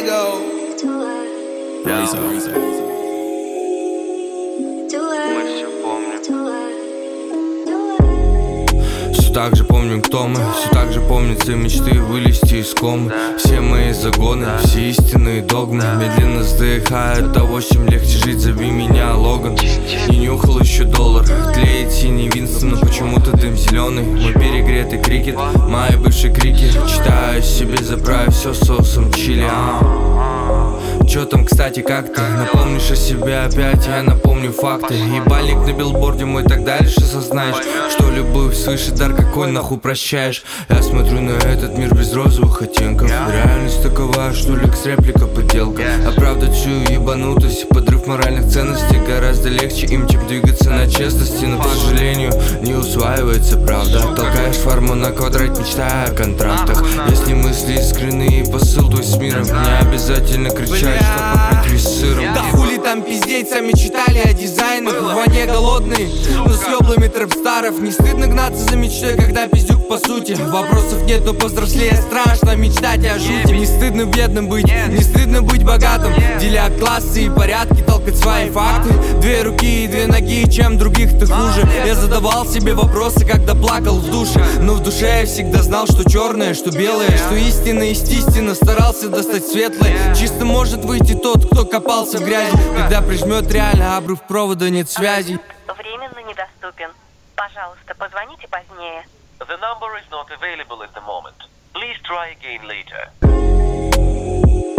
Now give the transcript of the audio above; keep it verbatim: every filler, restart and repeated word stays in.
Все так же помним, кто мы, все так же помнятся мечты вылезти из комы. Все мои загоны, все истинные догмы медленно сдыхают того, чем легче жить. Зови меня Логан. Не нюхал еще доллар, тлеет синий Винстон, но почему-то дым зеленый. Мой перегретый крикет, мои бывшие крики. Читаю себе, заправив все соусом чили. Чё там, кстати, как ты? Напомнишь о себе опять, я напомню факты. Ебальник на билборде мой, так дальше сознаешь, что любовь свыше дар, какой нахуй прощаешь. Я смотрю на этот мир без розовых оттенков. Реальность такова, что Лекс реплика подделка. Оправдать всю ебанутость, подрыв моральных ценностей гораздо легче им, чем двигаться на честности. Но, к сожалению, не усваивается правда. Толкаешь форму на квадрат, мечтая о контрактах. Если мысли искренние, посыл твой с миром, не обязательно кричать, что покрыть весь сыром. Да хули там пиздеть, сами читали о дизайнах. В ване голодные, но с ёблами трэп-старов. Не стыдно гнаться за мечтой, когда пиздюк по сути. Вопросов нет, но повзрослее страшно мечтать о жути. Не стыдно бедным быть, не стыдно быть богатым, деля классы и порядки, толкать свои факты. Две руки и две ноги, чем других ты хуже. Я задавал себе вопросы, когда плакал в душе. Но в душе я всегда знал, что черное, что белое, что истина есть истина. Старался достать светлое. Чисто может выйти тот, кто копался в грязи. Когда прижмет реально обрыв провода, нет связи. Временно недоступен. Пожалуйста, позвоните позднее. The number is not available at the moment. Please try again later.